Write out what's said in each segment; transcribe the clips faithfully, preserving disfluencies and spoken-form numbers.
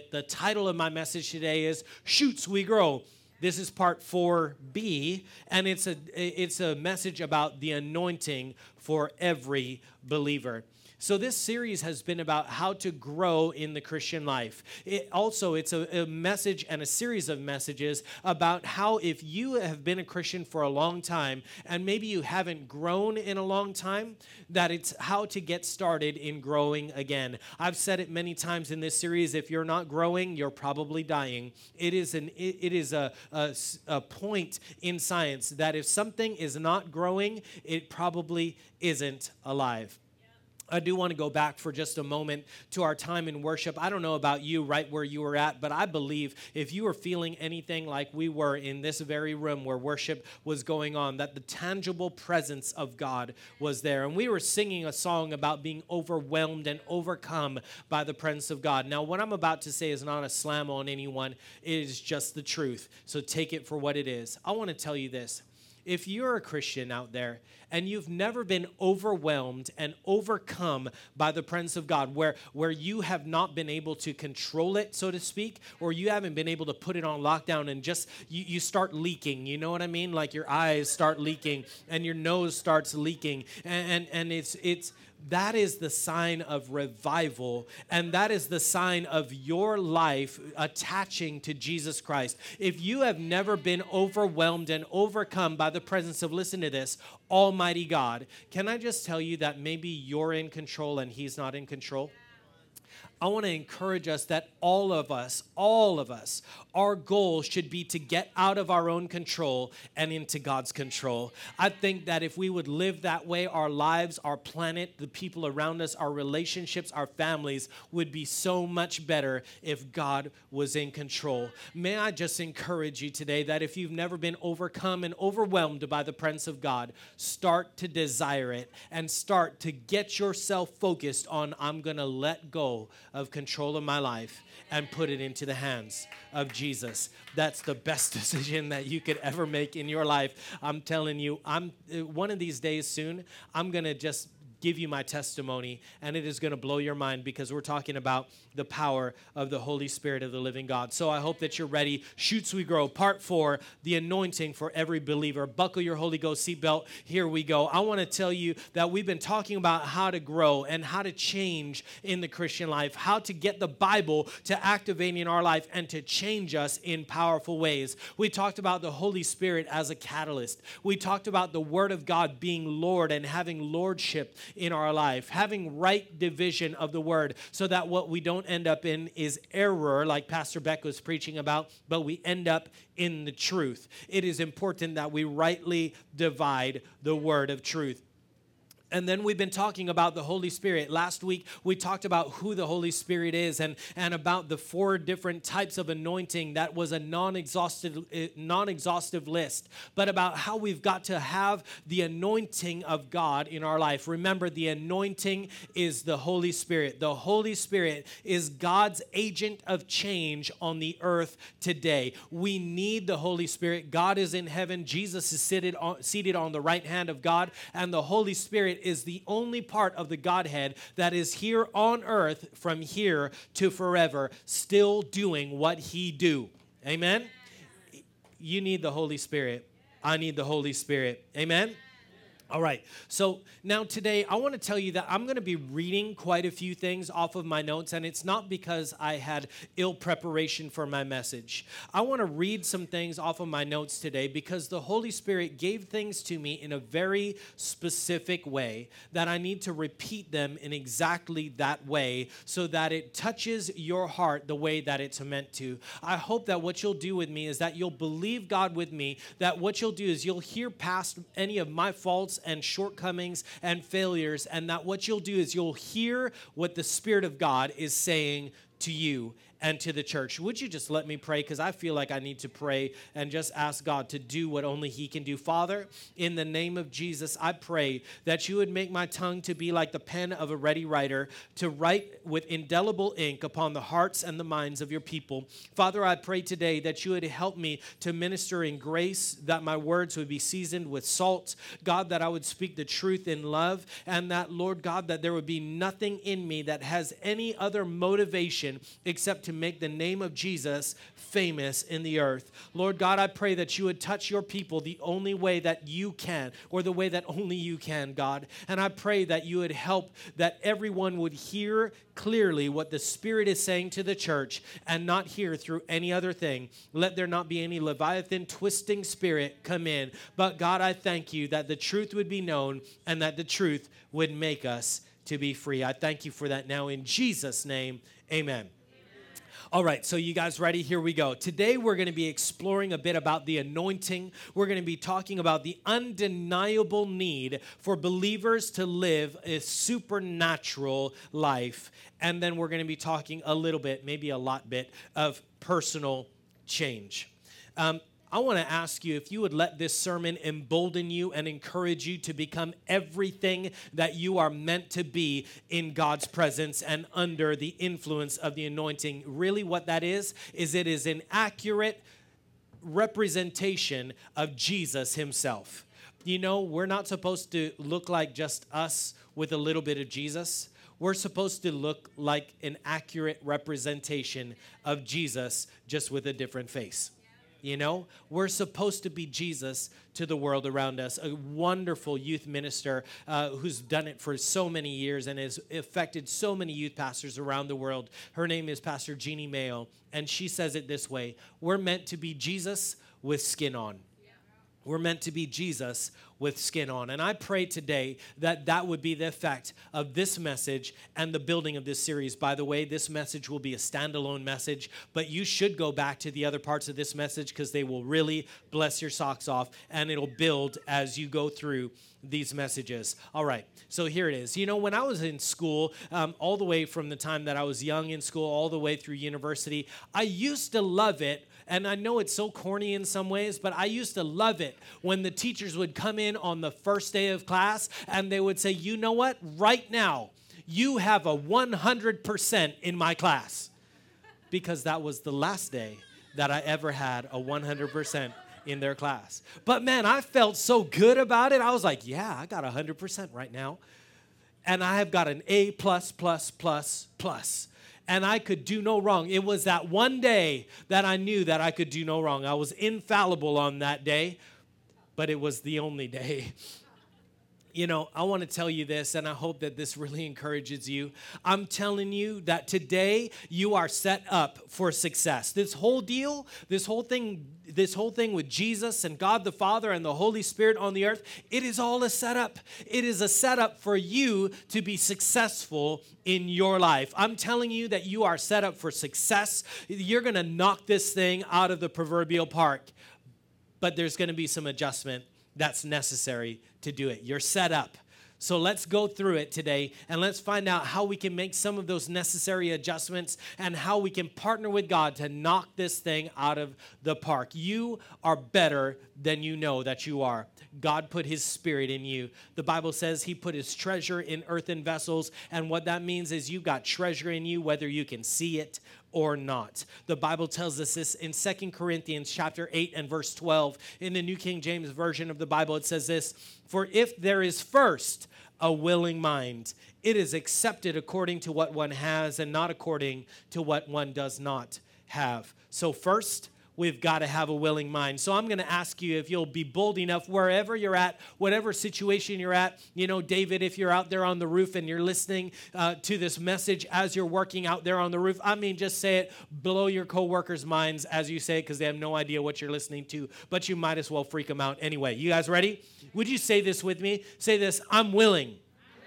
it. The title of my message today is Shoots We Grow. This is part four B, and it's a it's a message about the anointing for every believer. So this series has been about how to grow in the Christian life. It also, it's a, a message and a series of messages about how if you have been a Christian for a long time and maybe you haven't grown in a long time, that it's how to get started in growing again. I've said it many times in this series, if you're not growing, you're probably dying. It is an it, it is a, a, a point in science that if something is not growing, it probably isn't alive. I do want to go back for just a moment to our time in worship. I don't know about you right where you were at, but I believe if you were feeling anything like we were in this very room where worship was going on, that the tangible presence of God was there. And we were singing a song about being overwhelmed and overcome by the presence of God. Now, what I'm about to say is not a slam on anyone. It is just the truth. So take it for what it is. I want to tell you this. If you're a Christian out there and you've never been overwhelmed and overcome by the presence of God, where, where you have not been able to control it, so to speak, or you haven't been able to put it on lockdown and just, you, you start leaking, you know what I mean? Like your eyes start leaking and your nose starts leaking. And, and, and it's it's that is the sign of revival, and that is the sign of your life attaching to Jesus Christ. If you have never been overwhelmed and overcome by the presence of, listen to this, Almighty God, can I just tell you that maybe you're in control and He's not in control? I want to encourage us that all of us, all of us, our goal should be to get out of our own control and into God's control. I think that if we would live that way, our lives, our planet, the people around us, our relationships, our families would be so much better if God was in control. May I just encourage you today that if you've never been overcome and overwhelmed by the presence of God, start to desire it and start to get yourself focused on, I'm going to let go of control of my life and put it into the hands of Jesus. That's the best decision that you could ever make in your life. I'm telling you, I'm one of these days soon, I'm going to just give you my testimony, and it is going to blow your mind because we're talking about the power of the Holy Spirit of the living God. So I hope that you're ready. Shoots We Grow, part four, the anointing for every believer. Buckle your Holy Ghost seatbelt. Here we go. I want to tell you that we've been talking about how to grow and how to change in the Christian life, how to get the Bible to activate in our life and to change us in powerful ways. We talked about the Holy Spirit as a catalyst. We talked about the Word of God being Lord and having lordship in our life, having right division of the Word so that what we don't end up in is error, like Pastor Beck was preaching about, but we end up in the truth. It is important that we rightly divide the word of truth. And then we've been talking about the Holy Spirit. Last week, we talked about who the Holy Spirit is and, and about the four different types of anointing. That was a non-exhaustive, non-exhaustive list, but about how we've got to have the anointing of God in our life. Remember, the anointing is the Holy Spirit. The Holy Spirit is God's agent of change on the earth today. We need the Holy Spirit. God is in heaven. Jesus is seated on, seated on the right hand of God, and the Holy Spirit is the only part of the Godhead that is here on earth from here to forever, still doing what He do. Amen? You need the Holy Spirit. I need the Holy Spirit. Amen? All right, so now today I want to tell you that I'm going to be reading quite a few things off of my notes, and it's not because I had ill preparation for my message. I want to read some things off of my notes today because the Holy Spirit gave things to me in a very specific way that I need to repeat them in exactly that way so that it touches your heart the way that it's meant to. I hope that what you'll do with me is that you'll believe God with me, that what you'll do is you'll hear past any of my faults and shortcomings and failures, and that what you'll do is you'll hear what the Spirit of God is saying to you and to the church. Would you just let me pray? Because I feel like I need to pray and just ask God to do what only He can do. Father, in the name of Jesus, I pray that you would make my tongue to be like the pen of a ready writer, to write with indelible ink upon the hearts and the minds of your people. Father, I pray today that you would help me to minister in grace, that my words would be seasoned with salt. God, that I would speak the truth in love, and that, Lord God, that there would be nothing in me that has any other motivation except to to make the name of Jesus famous in the earth. Lord God, I pray that you would touch your people the only way that you can, or the way that only you can, God. And I pray that you would help that everyone would hear clearly what the Spirit is saying to the church and not hear through any other thing. Let there not be any Leviathan twisting spirit come in. But God, I thank you that the truth would be known and that the truth would make us to be free. I thank you for that now in Jesus' name. Amen. All right, so you guys ready? Here we go. Today we're going to be exploring a bit about the anointing. We're going to be talking about the undeniable need for believers to live a supernatural life. And then we're going to be talking a little bit, maybe a lot bit, of personal change. Um, I want to ask you if you would let this sermon embolden you and encourage you to become everything that you are meant to be in God's presence and under the influence of the anointing. Really what that is, is it is an accurate representation of Jesus himself. You know, we're not supposed to look like just us with a little bit of Jesus. We're supposed to look like an accurate representation of Jesus, just with a different face. You know, we're supposed to be Jesus to the world around us. A wonderful youth minister uh, who's done it for so many years and has affected so many youth pastors around the world. Her name is Pastor Jeannie Mayo, and she says it this way: we're meant to be Jesus with skin on. We're meant to be Jesus with skin on. And I pray today that that would be the effect of this message and the building of this series. By the way, this message will be a standalone message, but you should go back to the other parts of this message because they will really bless your socks off, and it'll build as you go through these messages. All right, so here it is. You know, when I was in school, um, all the way from the time that I was young in school, all the way through university, I used to love it. And I know it's so corny in some ways, but I used to love it when the teachers would come in on the first day of class and they would say, you know what, right now, you have a one hundred percent in my class. Because that was the last day that I ever had a one hundred percent in their class. But man, I felt so good about it. I was like, yeah, I got one hundred percent right now. And I have got an A plus, plus, plus, plus. And I could do no wrong. It was that one day that I knew that I could do no wrong. I was infallible on that day, but it was the only day. You know, I want to tell you this, and I hope that this really encourages you. I'm telling you that today you are set up for success. This whole deal, this whole thing, this whole thing with Jesus and God the Father and the Holy Spirit on the earth, it is all a setup. It is a setup for you to be successful in your life. I'm telling you that you are set up for success. You're going to knock this thing out of the proverbial park, but there's going to be some adjustment that's necessary to do it. You're set up. So let's go through it today and let's find out how we can make some of those necessary adjustments and how we can partner with God to knock this thing out of the park. You are better than you know that you are. God put his spirit in you. The Bible says he put his treasure in earthen vessels, and what that means is you've got treasure in you whether you can see it or not. The Bible tells us this in Second Corinthians chapter eight and verse twelve. In the New King James Version of the Bible, it says this: for if there is first a willing mind, it is accepted according to what one has and not according to what one does not have. So first, we've got to have a willing mind. So I'm going to ask you if you'll be bold enough wherever you're at, whatever situation you're at. You know, David, if you're out there on the roof and you're listening uh, to this message as you're working out there on the roof, I mean, just say it, blow your coworkers' minds as you say it because they have no idea what you're listening to, but you might as well freak them out anyway. You guys ready? Would you say this with me? Say this: I'm willing, I'm willing.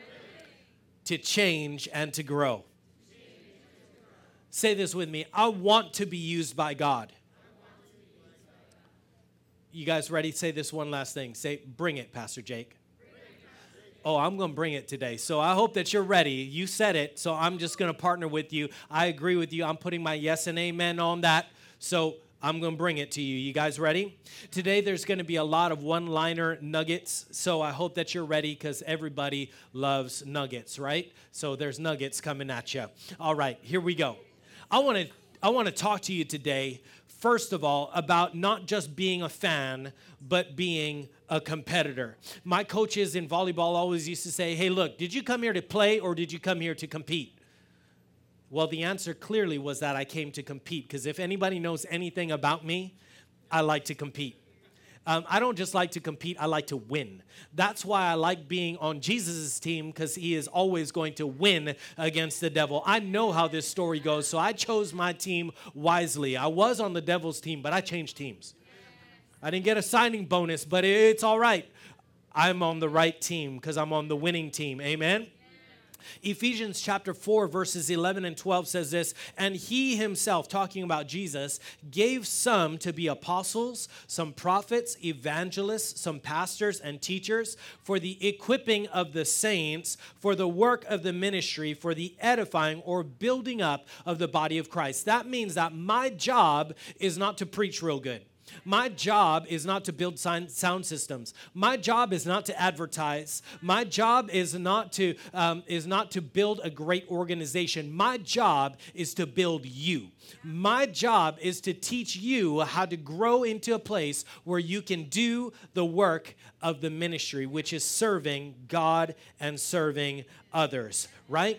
to change and to grow. Say this with me: I want to be used by God. You guys ready? Say this one last thing. Say, bring it, Pastor Jake. Oh, I'm going to bring it today. So I hope that you're ready. You said it, so I'm just going to partner with you. I agree with you. I'm putting my yes and amen on that. So I'm going to bring it to you. You guys ready? Today there's going to be a lot of one-liner nuggets, so I hope that you're ready because everybody loves nuggets, right? So there's nuggets coming at you. All right, here we go. I want to I want to talk to you today, first of all, about not just being a fan, but being a competitor. My coaches in volleyball always used to say, hey, look, did you come here to play or did you come here to compete? Well, the answer clearly was that I came to compete, because if anybody knows anything about me, I like to compete. Um, I don't just like to compete, I like to win. That's why I like being on Jesus' team, because he is always going to win against the devil. I know how this story goes, so I chose my team wisely. I was on the devil's team, but I changed teams. I didn't get a signing bonus, but it's all right. I'm on the right team because I'm on the winning team. Amen? Ephesians chapter four, verses eleven and twelve says this, and he himself, talking about Jesus, gave some to be apostles, some prophets, evangelists, some pastors and teachers, for the equipping of the saints, for the work of the ministry, for the edifying or building up of the body of Christ. That means that my job is not to preach real good. My job is not to build sound systems. My job is not to advertise. My job is not to um, is not to build a great organization. My job is to build you. My job is to teach you how to grow into a place where you can do the work of the ministry, which is serving God and serving others, right?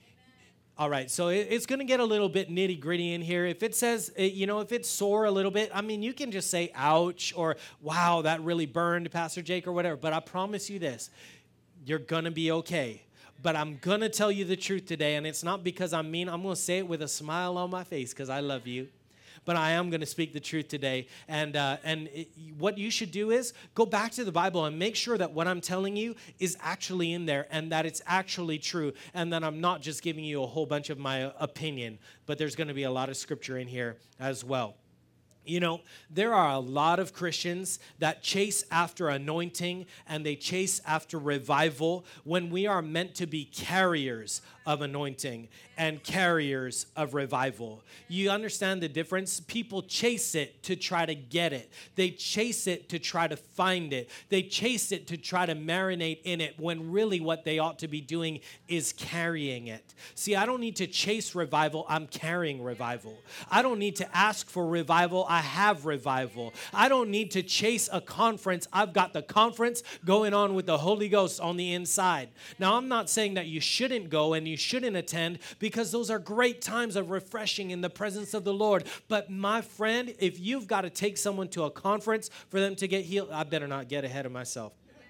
All right, so it's going to get a little bit nitty gritty in here. If it says, you know, if it's sore a little bit, I mean, you can just say, ouch, or wow, that really burned, Pastor Jake, or whatever. But I promise you this, you're going to be okay. But I'm going to tell you the truth today, and it's not because I'm mean. I'm going to say it with a smile on my face because I love you. But I am going to speak the truth today. And uh, and it, what you should do is go back to the Bible and make sure that what I'm telling you is actually in there and that it's actually true and that I'm not just giving you a whole bunch of my opinion, but there's going to be a lot of scripture in here as well. You know, there are a lot of Christians that chase after anointing and they chase after revival when we are meant to be carriers of anointing and carriers of revival. You understand the difference? People chase it to try to get it. They chase it to try to find it. They chase it to try to marinate in it when really what they ought to be doing is carrying it. See, I don't need to chase revival. I'm carrying revival. I don't need to ask for revival. I have revival. I don't need to chase a conference. I've got the conference going on with the Holy Ghost on the inside. Now, I'm not saying that you shouldn't go and you shouldn't attend because those are great times of refreshing in the presence of the Lord. But my friend, if you've got to take someone to a conference for them to get healed, I better not get ahead of myself.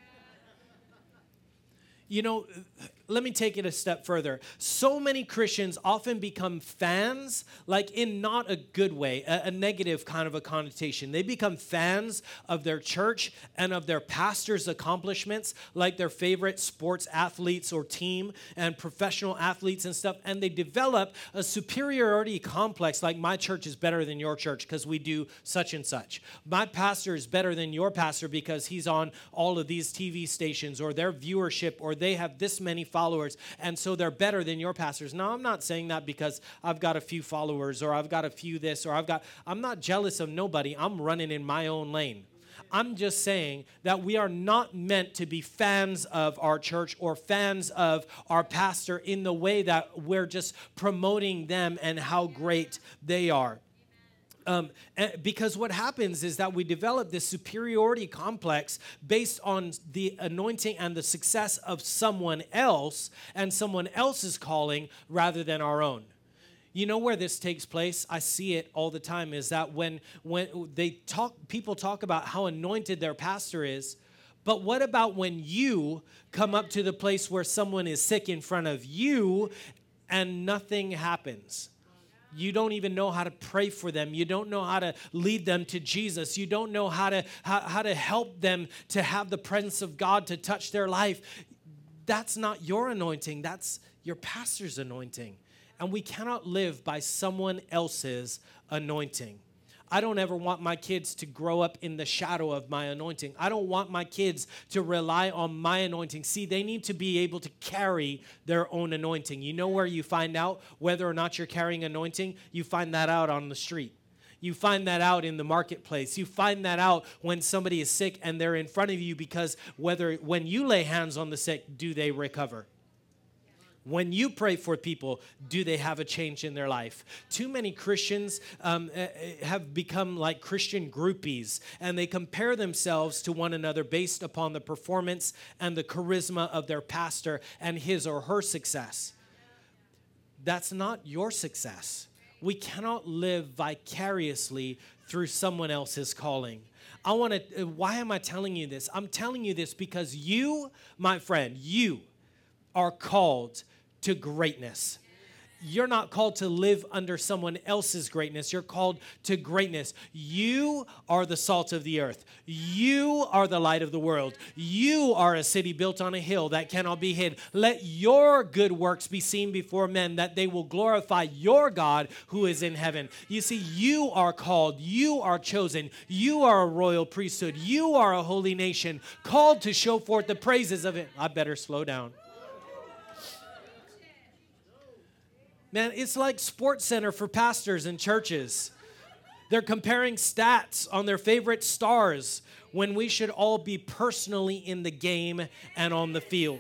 You know, let me take it a step further. So many Christians often become fans, like in not a good way, a, a negative kind of a connotation. They become fans of their church and of their pastor's accomplishments, like their favorite sports athletes or team and professional athletes and stuff, and they develop a superiority complex, like my church is better than your church because we do such and such. My pastor is better than your pastor because he's on all of these T V stations, or their viewership, or they have this many followers, and so they're better than your pastors. Now, I'm not saying that because I've got a few followers, or I've got a few this, or I've got, I'm not jealous of nobody. I'm running in my own lane. I'm just saying that we are not meant to be fans of our church or fans of our pastor in the way that we're just promoting them and how great they are. Um, because what happens is that we develop this superiority complex based on the anointing and the success of someone else and someone else's calling rather than our own. You know where this takes place? I see it all the time, is that when, when they talk, people talk about how anointed their pastor is, but what about when you come up to the place where someone is sick in front of you and nothing happens? You don't even know how to pray for them. You don't know how to lead them to Jesus. You don't know how to how, how to help them to have the presence of God to touch their life. That's not your anointing. That's your pastor's anointing. And we cannot live by someone else's anointing. I don't ever want my kids to grow up in the shadow of my anointing. I don't want my kids to rely on my anointing. See, they need to be able to carry their own anointing. You know where you find out whether or not you're carrying anointing? You find that out on the street. You find that out in the marketplace. You find that out when somebody is sick and they're in front of you, because whether when you lay hands on the sick, do they recover? When you pray for people, do they have a change in their life? Too many Christians um, have become like Christian groupies, and they compare themselves to one another based upon the performance and the charisma of their pastor and his or her success. that's not your success. We cannot live vicariously through someone else's calling. I want to, why am I telling you this? I'm telling you this because you, my friend, you are called to greatness. You're not called to live under someone else's greatness. You're called to greatness. You are the salt of the earth. You are the light of the world. You are a city built on a hill that cannot be hid. Let your good works be seen before men, that they will glorify your God who is in heaven. You see, you are called. You are chosen. You are a royal priesthood. You are a holy nation, called to show forth the praises of it. I better slow down. Man, it's like Sports Center for pastors and churches. They're comparing stats on their favorite stars when we should all be personally in the game and on the field.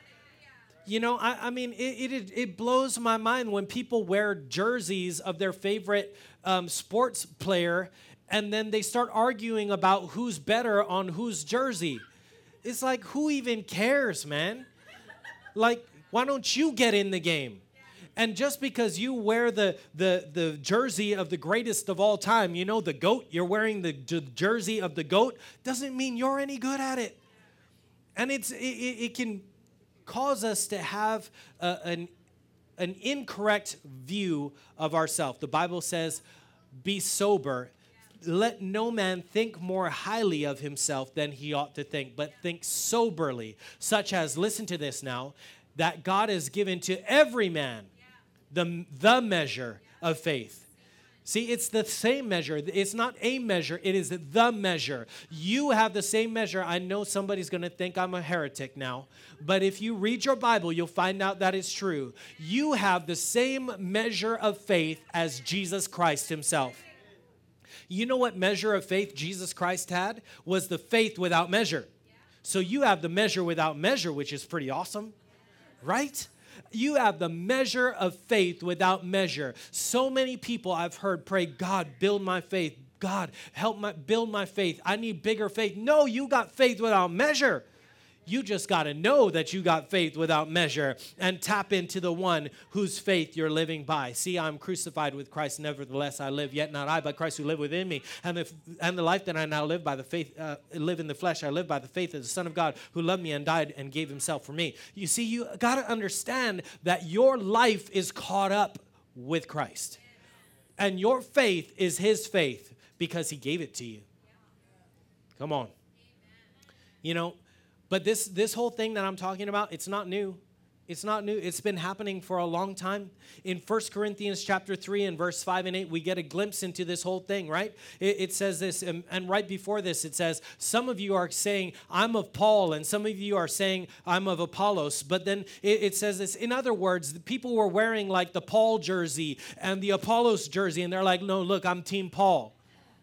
You know, I, I mean, it, it it blows my mind when people wear jerseys of their favorite um, sports player, and then they start arguing about who's better on whose jersey. It's like, who even cares, man? Like, why don't you get in the game? And just because you wear the, the, the jersey of the greatest of all time, you know, the GOAT, you're wearing the j- jersey of the GOAT, doesn't mean you're any good at it. And it's it, it can cause us to have a, an, an incorrect view of ourselves. The Bible says, be sober. Let no man think more highly of himself than he ought to think, but think soberly, such as, listen to this now, that God has given to every man The, the measure of faith. See, it's the same measure. It's not a measure. It is the measure. You have the same measure. I know somebody's going to think I'm a heretic now, but if you read your Bible, you'll find out that it's true. You have the same measure of faith as Jesus Christ himself. You know what measure of faith Jesus Christ had? Was the faith without measure. So you have the measure without measure, which is pretty awesome, right? You have the measure of faith without measure. So many people I've heard pray, God, build my faith. God, help my build my faith. I need bigger faith. No, you got faith without measure. You just got to know that you got faith without measure and tap into the one whose faith you're living by. See, I'm crucified with Christ. Nevertheless, I live, yet not I, but Christ who live within me. And the, and the life that I now live by the faith, uh, live in the flesh, I live by the faith of the Son of God who loved me and died and gave himself for me. You see, you got to understand that your life is caught up with Christ. And your faith is his faith because he gave it to you. Come on. You know, But this this whole thing that I'm talking about, it's not new. It's not new. It's been happening for a long time. In First Corinthians chapter three and verse five and eight, we get a glimpse into this whole thing, right? It, it says this, and, and right before this, it says, some of you are saying, I'm of Paul, and some of you are saying, I'm of Apollos. But then it, it says this, in other words, the people were wearing like the Paul jersey and the Apollos jersey, and they're like, no, look, I'm Team Paul.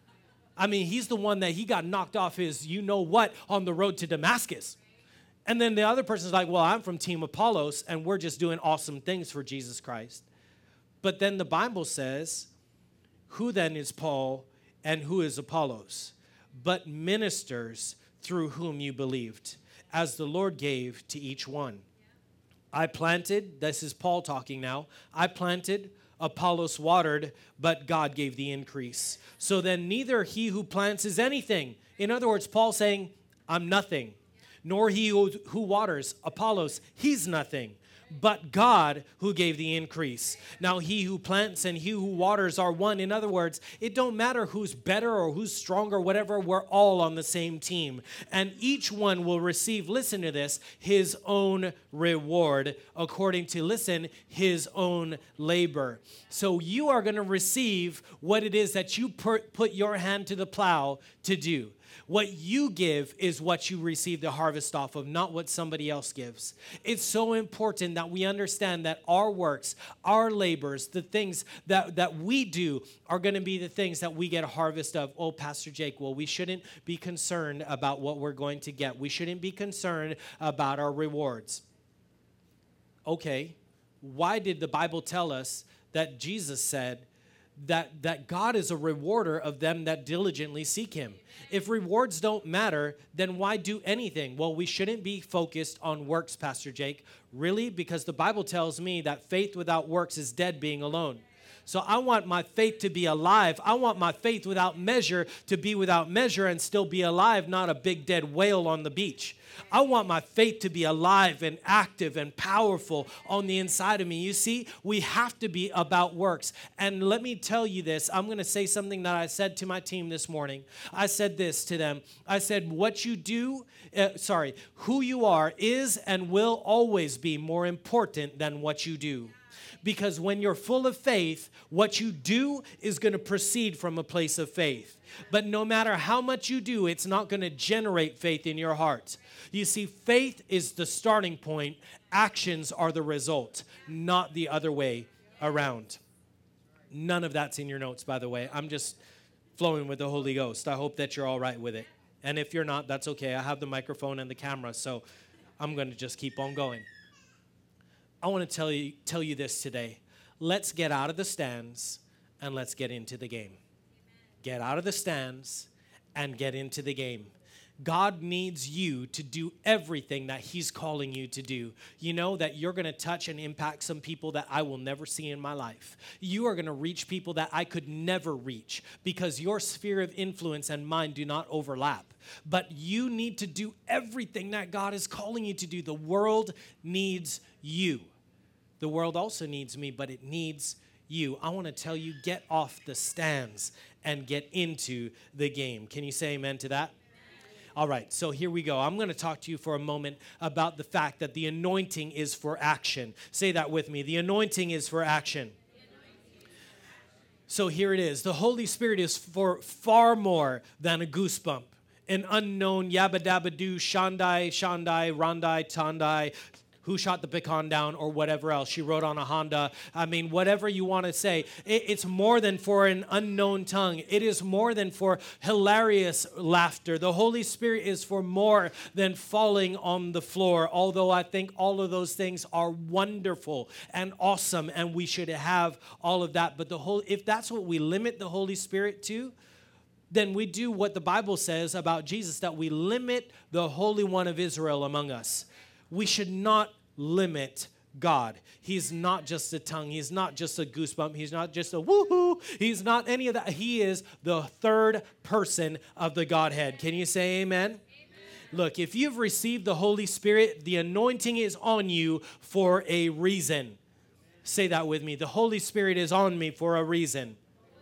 I mean, he's the one that he got knocked off his you-know-what on the road to Damascus. And then the other person's like, well, I'm from Team Apollos, and we're just doing awesome things for Jesus Christ. But then the Bible says, who then is Paul and who is Apollos? But ministers through whom you believed, as the Lord gave to each one. I planted, this is Paul talking now, I planted, Apollos watered, but God gave the increase. So then neither he who plants is anything. In other words, Paul saying, I'm nothing. Nor he who, who waters, Apollos, he's nothing, but God who gave the increase. Now he who plants and he who waters are one. In other words, it don't matter who's better or who's stronger, whatever, we're all on the same team. And each one will receive, listen to this, his own reward according to, listen, his own labor. So you are going to receive what it is that you put your hand to the plow to do. What you give is what you receive the harvest off of, not what somebody else gives. It's so important that we understand that our works, our labors, the things that, that we do are going to be the things that we get a harvest of. Oh, Pastor Jake, well, we shouldn't be concerned about what we're going to get. We shouldn't be concerned about our rewards. Okay, why did the Bible tell us that Jesus said that, that God is a rewarder of them that diligently seek him. If rewards don't matter, then why do anything? Well, we shouldn't be focused on works, Pastor Jake. Really? Because the Bible tells me that faith without works is dead being alone. So I want my faith to be alive. I want my faith without measure to be without measure and still be alive, not a big dead whale on the beach. I want my faith to be alive and active and powerful on the inside of me. You see, we have to be about works. And let me tell you this. I'm going to say something that I said to my team this morning. I said this to them. I said, what you do, uh, sorry, who you are is and will always be more important than what you do. Because when you're full of faith, what you do is going to proceed from a place of faith. But no matter how much you do, it's not going to generate faith in your heart. You see, faith is the starting point. Actions are the result, not the other way around. None of that's in your notes, by the way. I'm just flowing with the Holy Ghost. I hope that you're all right with it. And if you're not, that's okay. I have the microphone and the camera, so I'm going to just keep on going. I want to tell you, tell you this today. Let's get out of the stands and let's get into the game. Get out of the stands and get into the game. God needs you to do everything that he's calling you to do. You know that you're going to touch and impact some people that I will never see in my life. You are going to reach people that I could never reach because your sphere of influence and mine do not overlap. But you need to do everything that God is calling you to do. The world needs you. The world also needs me, but it needs you. I want to tell you, get off the stands and get into the game. Can you say amen to that? All right, so here we go. I'm going to talk to you for a moment about the fact that the anointing is for action. Say that with me. The anointing is for action. So here it is. The Holy Spirit is for far more than a goosebump, an unknown yabba dabba doo, shandai, shandai, randai, tandai, who shot the pecan down, or whatever else she wrote on a Honda. I mean, whatever you want to say. It, it's more than for an unknown tongue. It is more than for hilarious laughter. The Holy Spirit is for more than falling on the floor, although I think all of those things are wonderful and awesome, and we should have all of that. But the whole, if that's what we limit the Holy Spirit to, then we do what the Bible says about Jesus, that we limit the Holy One of Israel among us. We should not limit God. He's not just a tongue. He's not just a goosebump. He's not just a woohoo. He's not any of that. He is the third person of the Godhead. Can you say amen? Amen. Look, if you've received the Holy Spirit, the anointing is on you for a reason. Say that with me. The Holy Spirit is on me for a reason.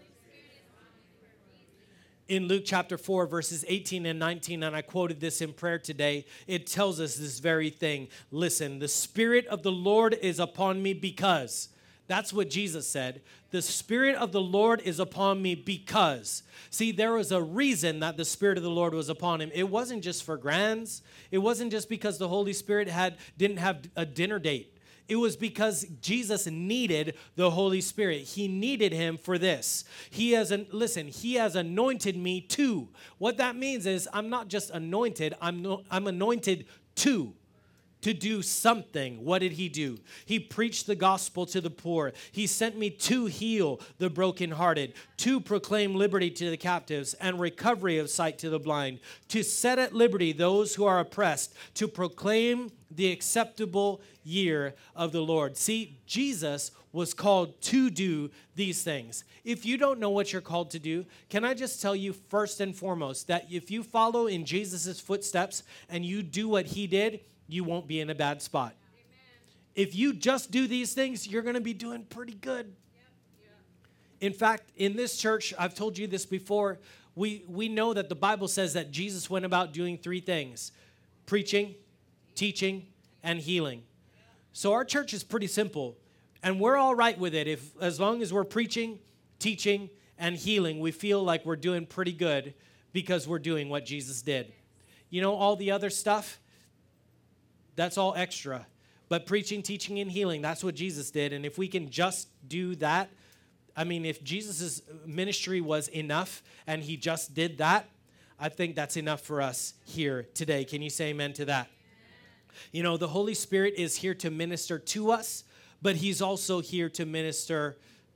In Luke chapter four, verses eighteen and nineteen, and I quoted this in prayer today, it tells us this very thing. Listen, the Spirit of the Lord is upon me because, that's what Jesus said. The Spirit of the Lord is upon me because. See, there was a reason that the Spirit of the Lord was upon him. It wasn't just for grands. It wasn't just because the Holy Spirit had didn't have a dinner date. It was because Jesus needed the Holy Spirit. He needed him for this. He has, an, listen, he has anointed me too. What that means is I'm not just anointed, I'm, no, I'm anointed to. To do something. What did he do? He preached the gospel to the poor. He sent me to heal the brokenhearted, to proclaim liberty to the captives and recovery of sight to the blind, to set at liberty those who are oppressed, to proclaim the acceptable year of the Lord. See, Jesus was called to do these things. If you don't know what you're called to do, can I just tell you first and foremost that if you follow in Jesus' footsteps and you do what he did, you won't be in a bad spot. Amen. If you just do these things, you're going to be doing pretty good. Yep. Yep. In fact, in this church, I've told you this before, we, we know that the Bible says that Jesus went about doing three things: preaching, teaching, and healing. So our church is pretty simple, and we're all right with it. If as long as we're preaching, teaching, and healing, we feel like we're doing pretty good because we're doing what Jesus did. You know, all the other stuff, that's all extra. But preaching, teaching, and healing, that's what Jesus did. And if we can just do that, I mean, if Jesus' ministry was enough and he just did that, I think that's enough for us here today. Can you say amen to that? Amen. You know, the Holy Spirit is here to minister to us, but he's also here to minister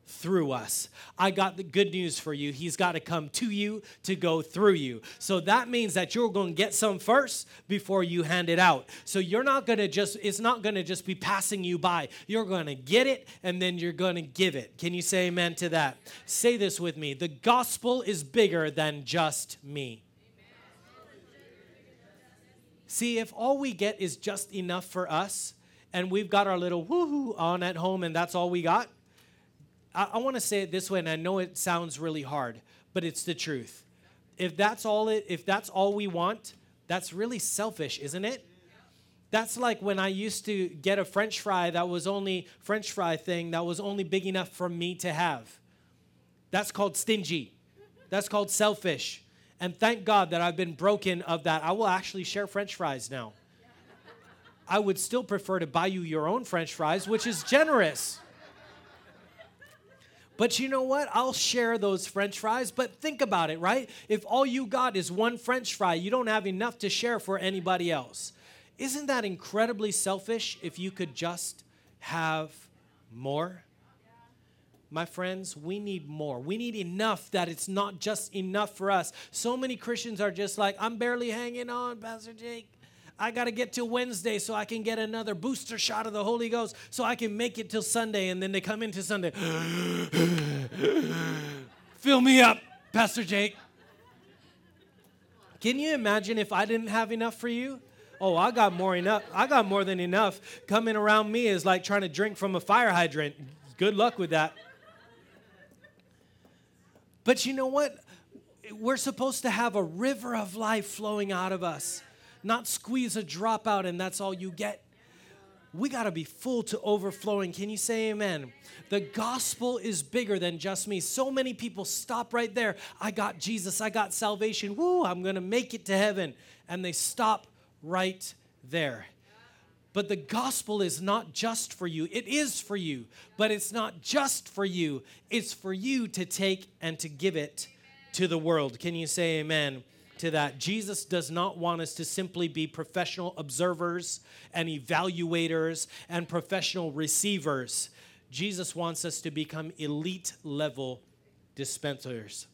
through us. I got the good news for you. He's got to come to you to go through you. So that means that you're going to get some first before you hand it out. So you're not going to just, it's not going to just be passing you by. You're going to get it and then you're going to give it. Can you say amen to that? Say this with me. The gospel is bigger than just me. See, if all we get is just enough for us and we've got our little woohoo on at home and that's all we got, I, I want to say it this way, and I know it sounds really hard, but it's the truth. If that's all it, if that's all we want, that's really selfish, isn't it? That's like when I used to get a French fry that was only, French fry thing that was only big enough for me to have. That's called stingy. That's called selfish. And thank God that I've been broken of that. I will actually share French fries now. I would still prefer to buy you your own French fries, which is generous. But you know what? I'll share those French fries. But think about it, right? If all you got is one French fry, you don't have enough to share for anybody else. Isn't that incredibly selfish if you could just have more? My friends, we need more. We need enough that it's not just enough for us. So many Christians are just like, I'm barely hanging on, Pastor Jake. I got to get till Wednesday so I can get another booster shot of the Holy Ghost so I can make it till Sunday. And then they come into Sunday. Fill me up, Pastor Jake. Can you imagine if I didn't have enough for you? Oh, I got more enough. I got more than enough. Coming around me is like trying to drink from a fire hydrant. Good luck with that. But you know what? We're supposed to have a river of life flowing out of us, not squeeze a drop out and that's all you get. We got to be full to overflowing. Can you say amen? The gospel is bigger than just me. So many people stop right there. I got Jesus. I got salvation. Woo, I'm going to make it to heaven. And they stop right there. But the gospel is not just for you. It is for you, but it's not just for you. It's for you to take and to give it to the world. Can you say amen to that? Jesus does not want us to simply be professional observers and evaluators and professional receivers. Jesus wants us to become elite level dispensers.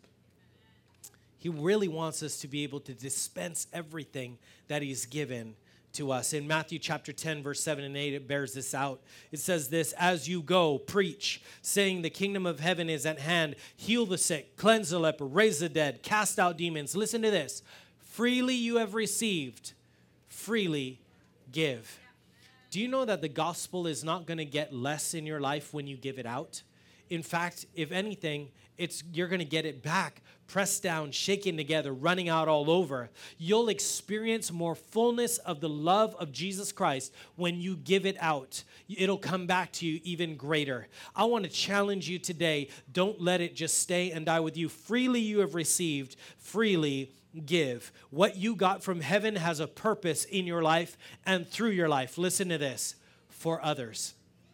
He really wants us to be able to dispense everything that he's given to us. In Matthew chapter ten, verse seven and eight, it bears this out. It says this, as you go, preach, saying the kingdom of heaven is at hand. Heal the sick, cleanse the leper, raise the dead, cast out demons. Listen to this. Freely you have received, freely give. Do you know that the gospel is not going to get less in your life when you give it out? In fact, if anything, it's you're going to get it back, pressed down, shaken together, running out all over. You'll experience more fullness of the love of Jesus Christ when you give it out. It'll come back to you even greater. I want to challenge you today. Don't let it just stay and die with you. Freely you have received, freely give. What you got from heaven has a purpose in your life and through your life. Listen to this, for others.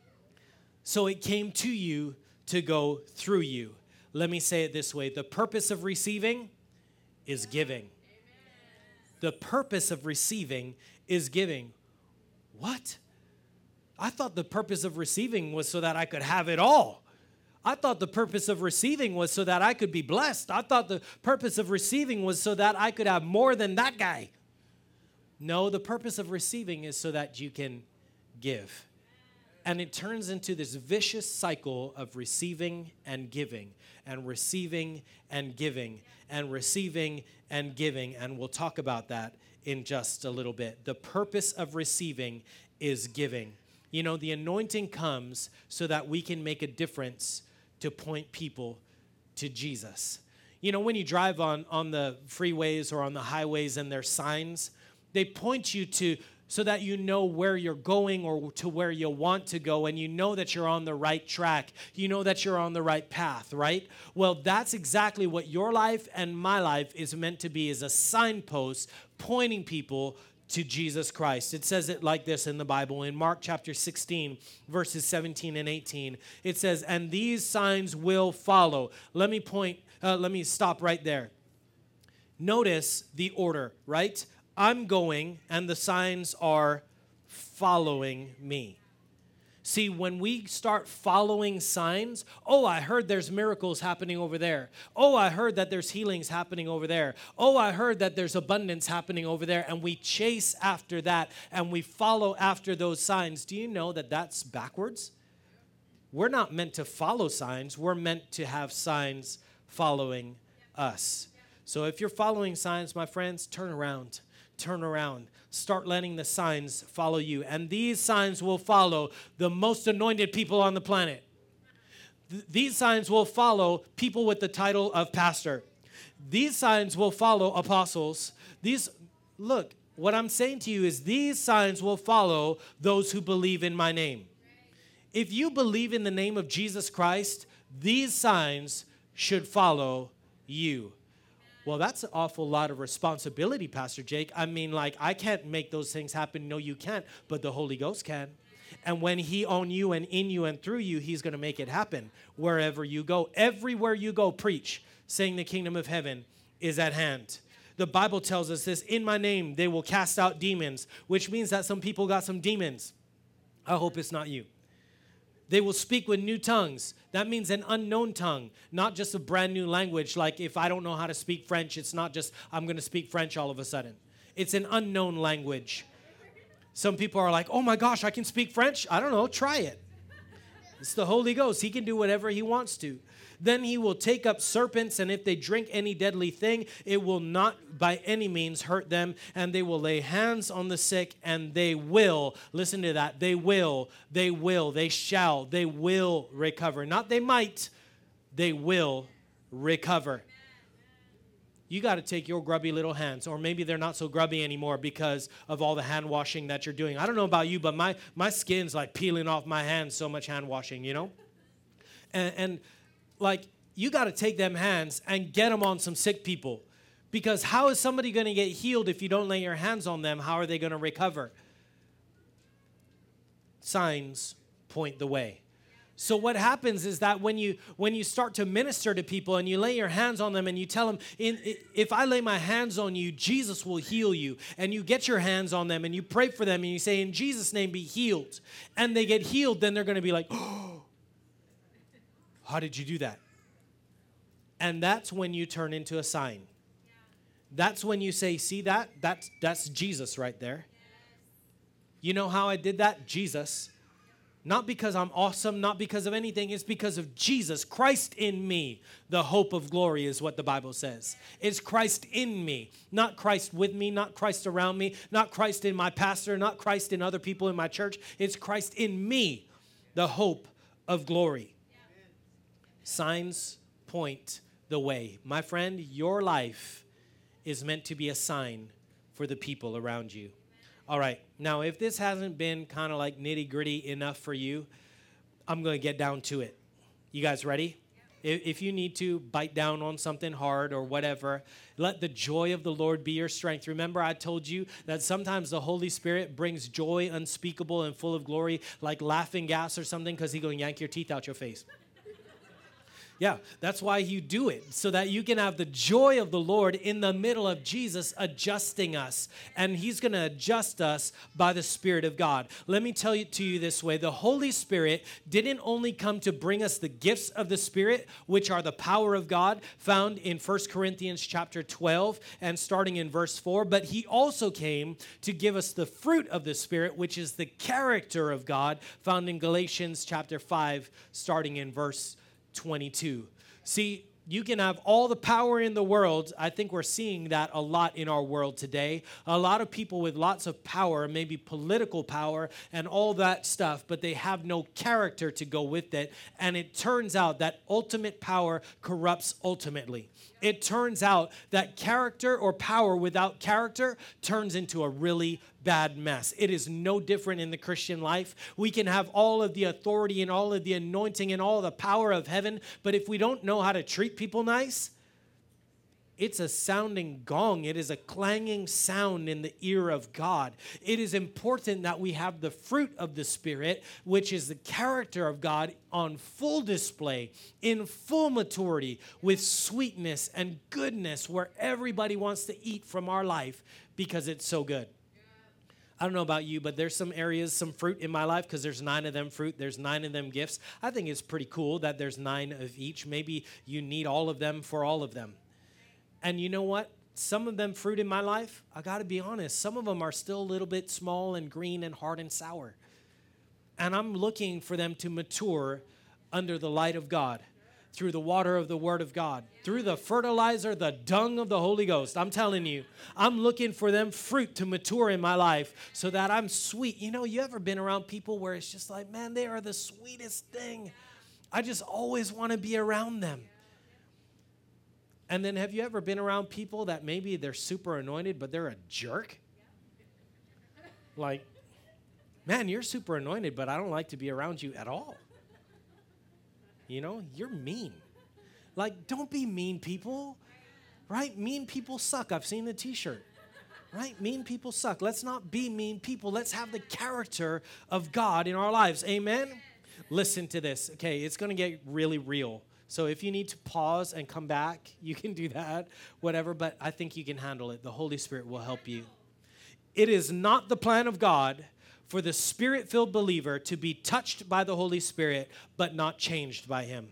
So it came to you to go through you. Let me say it this way. The purpose of receiving is giving. The purpose of receiving is giving. What? I thought the purpose of receiving was so that I could have it all. I thought the purpose of receiving was so that I could be blessed. I thought the purpose of receiving was so that I could have more than that guy. No, the purpose of receiving is so that you can give. And it turns into this vicious cycle of receiving and giving, and receiving and giving, and receiving and giving. And we'll talk about that in just a little bit. The purpose of receiving is giving. You know, the anointing comes so that we can make a difference to point people to Jesus. You know, when you drive on, on the freeways or on the highways and there's signs, they point you to so that you know where you're going or to where you want to go, and you know that you're on the right track. You know that you're on the right path, right? Well, that's exactly what your life and my life is meant to be, is a signpost pointing people to Jesus Christ. It says it like this in the Bible. In Mark chapter sixteen, verses seventeen and eighteen, it says, and these signs will follow. Let me point, uh, let me stop right there. Notice the order, right? I'm going, and the signs are following me. See, when we start following signs, oh, I heard there's miracles happening over there. Oh, I heard that there's healings happening over there. Oh, I heard that there's abundance happening over there. And we chase after that and we follow after those signs. Do you know that that's backwards? We're not meant to follow signs. We're meant to have signs following us. So if you're following signs, my friends, turn around. Turn around. Start letting the signs follow you. And these signs will follow the most anointed people on the planet. Th- these signs will follow people with the title of pastor. These signs will follow apostles. These, look, what I'm saying to you is these signs will follow those who believe in my name. If you believe in the name of Jesus Christ, these signs should follow you. Well, that's an awful lot of responsibility, Pastor Jake. I mean, like, I can't make those things happen. No, you can't, but the Holy Ghost can. And when he on you and in you and through you, he's going to make it happen wherever you go. Everywhere you go, preach, saying the kingdom of heaven is at hand. The Bible tells us this, in my name, they will cast out demons, which means that some people got some demons. I hope it's not you. They will speak with new tongues. That means an unknown tongue, not just a brand new language. Like if I don't know how to speak French, it's not just I'm going to speak French all of a sudden. It's an unknown language. Some people are like, oh my gosh, I can speak French? I don't know, try it. It's the Holy Ghost. He can do whatever he wants to. Then he will take up serpents, and if they drink any deadly thing, it will not by any means hurt them, and they will lay hands on the sick, and they will, listen to that, they will, they will, they shall, they will recover. Not they might, they will recover. You got to take your grubby little hands, or maybe they're not so grubby anymore because of all the hand washing that you're doing. I don't know about you, but my, my skin's like peeling off my hands, so much hand washing, you know? And, and like, you got to take them hands and get them on some sick people. Because how is somebody going to get healed if you don't lay your hands on them? How are they going to recover? Signs point the way. So what happens is that when you when you start to minister to people and you lay your hands on them and you tell them, in, if I lay my hands on you, Jesus will heal you. And you get your hands on them and you pray for them and you say, in Jesus' name, be healed. And they get healed, then they're going to be like, oh, how did you do that? And that's when you turn into a sign. That's when you say, see that? That's, that's Jesus right there. You know how I did that? Jesus. Not because I'm awesome, not because of anything. It's because of Jesus. Christ in me, the hope of glory is what the Bible says. It's Christ in me, not Christ with me, not Christ around me, not Christ in my pastor, not Christ in other people in my church. It's Christ in me, the hope of glory. Signs point the way. My friend, your life is meant to be a sign for the people around you. All right, now if this hasn't been kind of like nitty-gritty enough for you, I'm going to get down to it. You guys ready? If, if you need to bite down on something hard or whatever, let the joy of the Lord be your strength. Remember, I told you that sometimes the Holy Spirit brings joy unspeakable and full of glory, like laughing gas or something, because he's going to yank your teeth out your face. Yeah, that's why you do it, so that you can have the joy of the Lord in the middle of Jesus adjusting us. And he's going to adjust us by the Spirit of God. Let me tell it to you this way. The Holy Spirit didn't only come to bring us the gifts of the Spirit, which are the power of God, found in First Corinthians chapter twelve and starting in verse four, but he also came to give us the fruit of the Spirit, which is the character of God, found in Galatians chapter five, starting in verse twenty-two. See, you can have all the power in the world. I think we're seeing that a lot in our world today. A lot of people with lots of power, maybe political power and all that stuff, but they have no character to go with it. And it turns out that ultimate power corrupts ultimately. It turns out that character or power without character turns into a really bad mess. It is no different in the Christian life. We can have all of the authority and all of the anointing and all of the power of heaven, but if we don't know how to treat people nice, it's a sounding gong. It is a clanging sound in the ear of God. It is important that we have the fruit of the Spirit, which is the character of God, on full display, in full maturity, with sweetness and goodness, where everybody wants to eat from our life because it's so good. I don't know about you, but there's some areas, some fruit in my life, because there's nine of them fruit, there's nine of them gifts. I think it's pretty cool that there's nine of each. Maybe you need all of them for all of them. And you know what? Some of them fruit in my life, I got to be honest, some of them are still a little bit small and green and hard and sour. And I'm looking for them to mature under the light of God, through the water of the Word of God, through the fertilizer, the dung of the Holy Ghost. I'm telling you, I'm looking for them fruit to mature in my life so that I'm sweet. You know, you ever been around people where it's just like, man, they are the sweetest thing. I just always want to be around them. And then have you ever been around people that maybe they're super anointed, but they're a jerk? Like, man, you're super anointed, but I don't like to be around you at all. You know, you're mean. Like, don't be mean people, right? Mean people suck. I've seen the t-shirt, right? Mean people suck. Let's not be mean people. Let's have the character of God in our lives. Amen? Listen to this. Okay, it's going to get really real. So if you need to pause and come back, you can do that, whatever, but I think you can handle it. The Holy Spirit will help you. It is not the plan of God for the Spirit-filled believer to be touched by the Holy Spirit, but not changed by Him.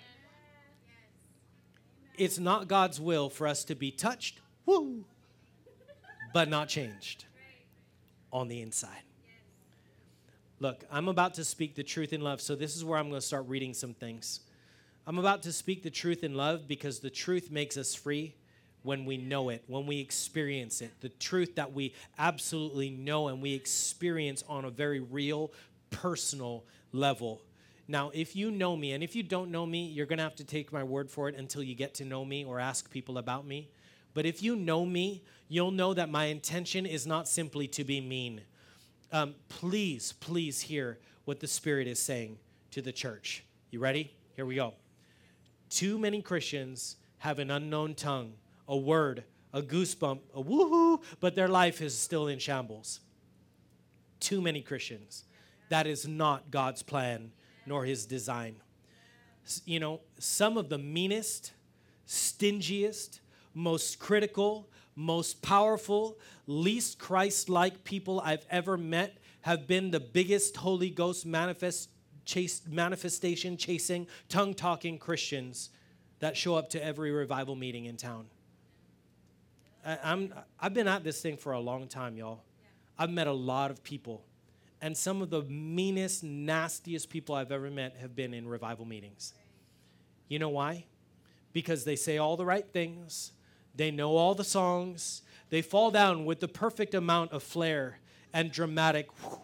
It's not God's will for us to be touched, woo, but not changed on the inside. Look, I'm about to speak the truth in love, so this is where I'm going to start reading some things. I'm about to speak the truth in love because the truth makes us free when we know it, when we experience it. The truth that we absolutely know and we experience on a very real, personal level. Now, if you know me, and if you don't know me, you're going to have to take my word for it until you get to know me or ask people about me. But if you know me, you'll know that my intention is not simply to be mean. Um, please, please hear what the Spirit is saying to the church. You ready? Here we go. Too many Christians have an unknown tongue, a word, a goosebump, a woohoo, but their life is still in shambles. Too many Christians. That is not God's plan nor His design. You know, some of the meanest, stingiest, most critical, most powerful, least Christ-like people I've ever met have been the biggest Holy Ghost manifest Chase, manifestation chasing, tongue-talking Christians that show up to every revival meeting in town. I, I'm, I've been at this thing for a long time, y'all. I've met a lot of people, and some of the meanest, nastiest people I've ever met have been in revival meetings. You know why? Because they say all the right things, they know all the songs, they fall down with the perfect amount of flair and dramatic whew.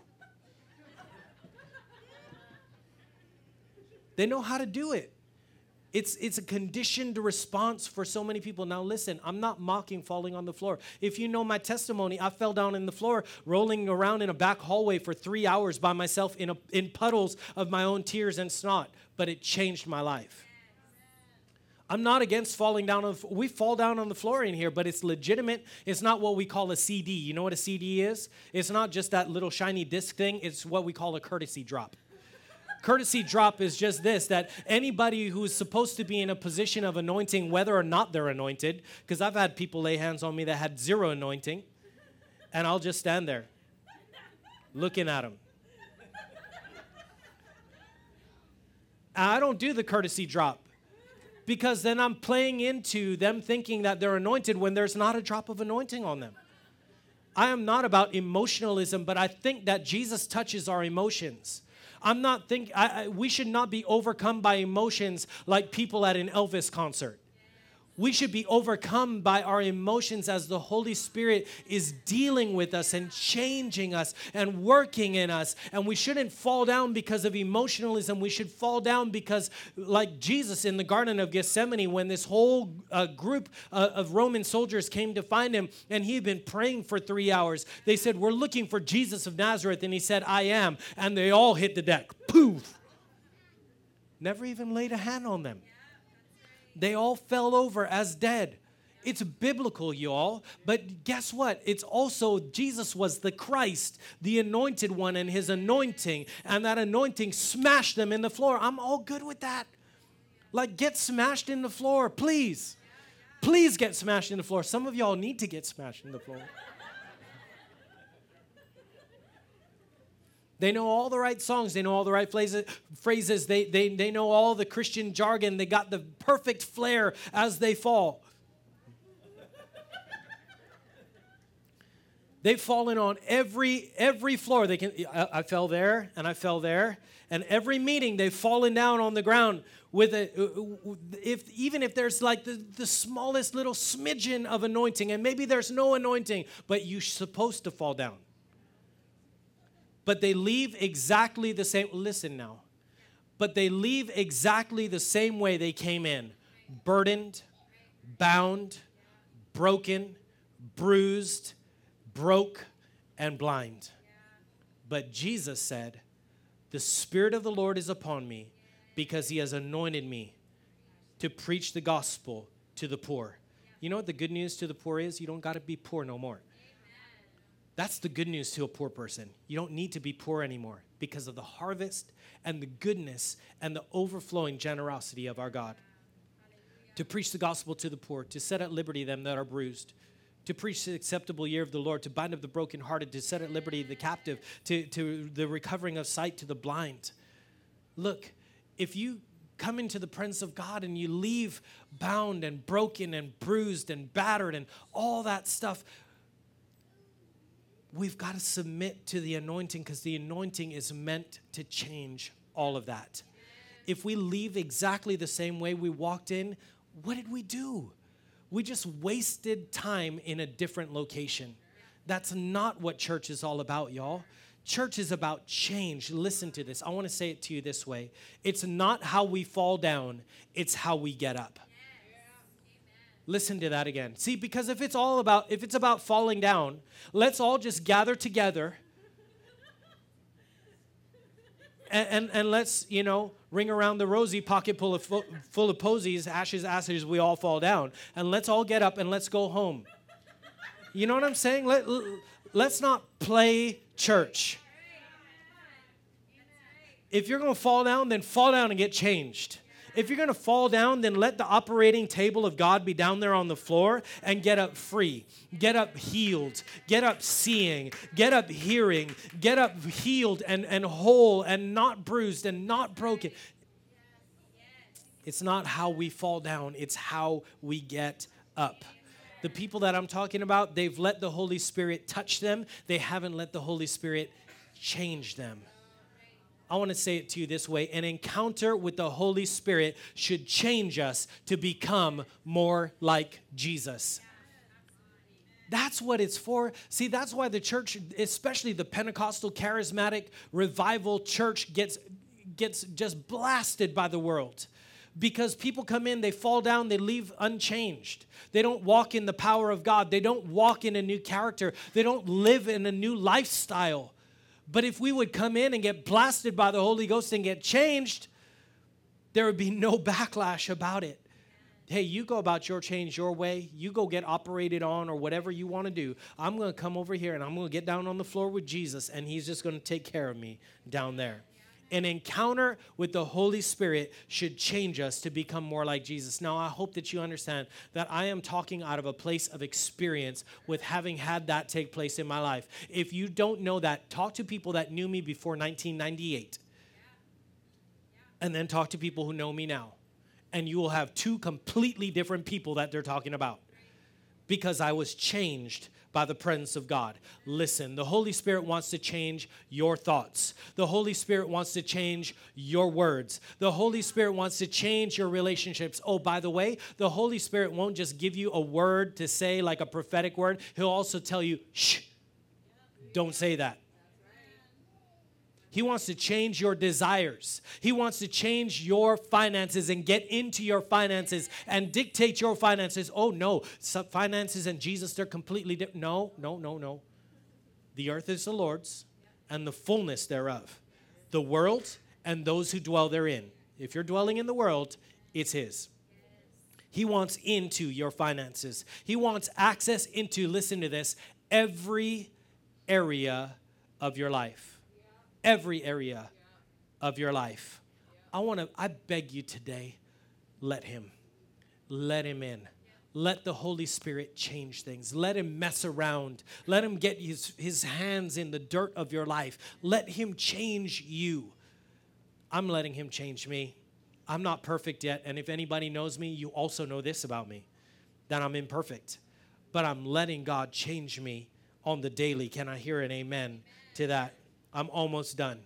They know how to do it. It's, it's a conditioned response for so many people. Now listen, I'm not mocking falling on the floor. If you know my testimony, I fell down in the floor, rolling around in a back hallway for three hours by myself in, a, in puddles of my own tears and snot, but it changed my life. I'm not against falling down on the floor. We fall down on the floor in here, but it's legitimate. It's not what we call a C D. You know what a C D is? It's not just that little shiny disc thing. It's what we call a courtesy drop. Courtesy drop is just this, that anybody who is supposed to be in a position of anointing, whether or not they're anointed, because I've had people lay hands on me that had zero anointing, and I'll just stand there looking at them. I don't do the courtesy drop because then I'm playing into them thinking that they're anointed when there's not a drop of anointing on them. I am not about emotionalism, but I think that Jesus touches our emotions. I'm not think I, I, we should not be overcome by emotions like people at an Elvis concert. We should be overcome by our emotions as the Holy Spirit is dealing with us and changing us and working in us. And we shouldn't fall down because of emotionalism. We should fall down because, like Jesus in the Garden of Gethsemane, when this whole uh, group uh, of Roman soldiers came to find him, and he had been praying for three hours. They said, "We're looking for Jesus of Nazareth." And he said, "I am." And they all hit the deck. Poof. Never even laid a hand on them. They all fell over as dead. It's biblical, y'all. But guess what? It's also Jesus was the Christ, the anointed one, and his anointing. And that anointing smashed them in the floor. I'm all good with that. Like, get smashed in the floor, please. Please get smashed in the floor. Some of y'all need to get smashed in the floor. They know all the right songs. They know all the right phrases. phrases. They, they, they know all the Christian jargon. They got the perfect flair as they fall. They've fallen on every every floor. They can. I, I fell there, and I fell there, and every meeting they've fallen down on the ground with a. If even if there's like the, the smallest little smidgen of anointing, and maybe there's no anointing, but you're supposed to fall down. But they leave exactly the same. Listen now, but they leave exactly the same way they came in: burdened, bound, broken, bruised, broke, and blind. But Jesus said, the Spirit of the Lord is upon me because he has anointed me to preach the gospel to the poor. You know what the good news to the poor is? You don't got to be poor no more. That's the good news to a poor person. You don't need to be poor anymore because of the harvest and the goodness and the overflowing generosity of our God. To preach the gospel to the poor, to set at liberty them that are bruised, to preach the acceptable year of the Lord, to bind up the brokenhearted, to set at liberty the captive, to, to the recovering of sight to the blind. Look, if you come into the presence of God and you leave bound and broken and bruised and battered and all that stuff, we've got to submit to the anointing because the anointing is meant to change all of that. If we leave exactly the same way we walked in, what did we do? We just wasted time in a different location. That's not what church is all about, y'all. Church is about change. Listen to this. I want to say it to you this way. It's not how we fall down, it's how we get up. Listen to that again. See, because if it's all about, if it's about falling down, let's all just gather together and, and, and let's, you know, ring around the rosy, pocket full of, full of posies, ashes, ashes, we all fall down. And let's all get up and let's go home. You know what I'm saying? Let, let's not play church. If you're going to fall down, then fall down and get changed. If you're going to fall down, then let the operating table of God be down there on the floor and get up free. Get up healed. Get up seeing. Get up hearing. Get up healed and, and whole and not bruised and not broken. It's not how we fall down. It's how we get up. The people that I'm talking about, they've let the Holy Spirit touch them. They haven't let the Holy Spirit change them. I want to say it to you this way. An encounter with the Holy Spirit should change us to become more like Jesus. That's what it's for. See, that's why the church, especially the Pentecostal charismatic revival church, gets, gets just blasted by the world. Because people come in, they fall down, they leave unchanged. They don't walk in the power of God. They don't walk in a new character. They don't live in a new lifestyle. But if we would come in and get blasted by the Holy Ghost and get changed, there would be no backlash about it. Hey, you go about your change your way. You go get operated on or whatever you want to do. I'm going to come over here and I'm going to get down on the floor with Jesus, and he's just going to take care of me down there. An encounter with the Holy Spirit should change us to become more like Jesus. Now, I hope that you understand that I am talking out of a place of experience with having had that take place in my life. If you don't know that, talk to people that knew me before nineteen ninety-eight. And then talk to people who know me now. And you will have two completely different people that they're talking about. Because I was changed by the presence of God. Listen, the Holy Spirit wants to change your thoughts. The Holy Spirit wants to change your words. The Holy Spirit wants to change your relationships. Oh, by the way, the Holy Spirit won't just give you a word to say, like a prophetic word. He'll also tell you, shh, don't say that. He wants to change your desires. He wants to change your finances and get into your finances and dictate your finances. Oh, no, some finances and Jesus, they're completely different. No, no, no, no. The earth is the Lord's and the fullness thereof. The world and those who dwell therein. If you're dwelling in the world, it's his. He wants into your finances. He wants access into, listen to this, every area of your life. Every area of your life. I want to, I beg you today, let him. Let him in. let the Holy Spirit change things. Let him mess around. Let him get his, his hands in the dirt of your life. Let him change you. I'm letting him change me. I'm not perfect yet, and if anybody knows me, you also know this about me, that I'm imperfect. But I'm letting God change me on the daily. Can I hear an amen to that? I'm almost done.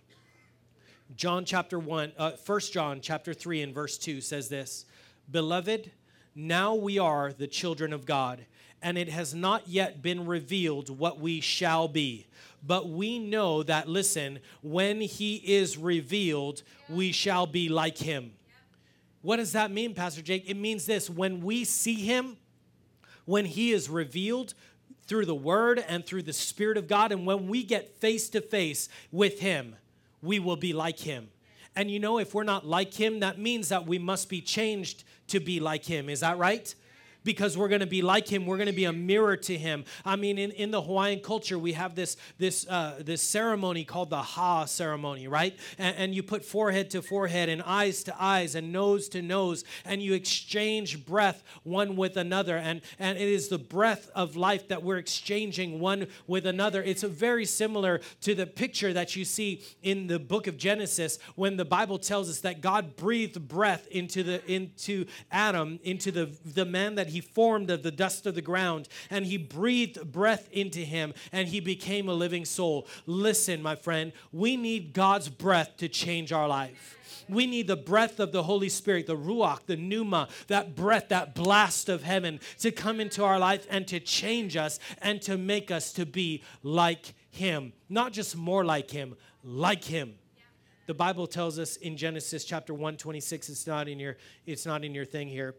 John chapter one, uh, First John chapter three and verse two says this, Beloved, now we are the children of God, and it has not yet been revealed what we shall be. But we know that, listen, when he is revealed, we shall be like him. What does that mean, Pastor Jake? It means this: when we see him, when he is revealed through the word and through the Spirit of God, and when we get face to face with him, we will be like him. And you know, if we're not like him, that means that we must be changed to be like him. Is that right? Because we're going to be like him. We're going to be a mirror to him. I mean, in, in the Hawaiian culture, we have this this uh, this ceremony called the Ha ceremony, right? And, and you put forehead to forehead and eyes to eyes and nose to nose, and you exchange breath one with another. And, and it is the breath of life that we're exchanging one with another. It's a very similar to the picture that you see in the book of Genesis when the Bible tells us that God breathed breath into the into Adam, into the, the man that he formed of the dust of the ground, and he breathed breath into him, and he became a living soul. Listen, my friend, we need God's breath to change our life. We need the breath of the Holy Spirit, the Ruach, the Pneuma, that breath, that blast of heaven to come into our life and to change us and to make us to be like him. Not just more like him, like him. The Bible tells us in Genesis chapter one twenty-six, it's not in your, it's not in your thing here,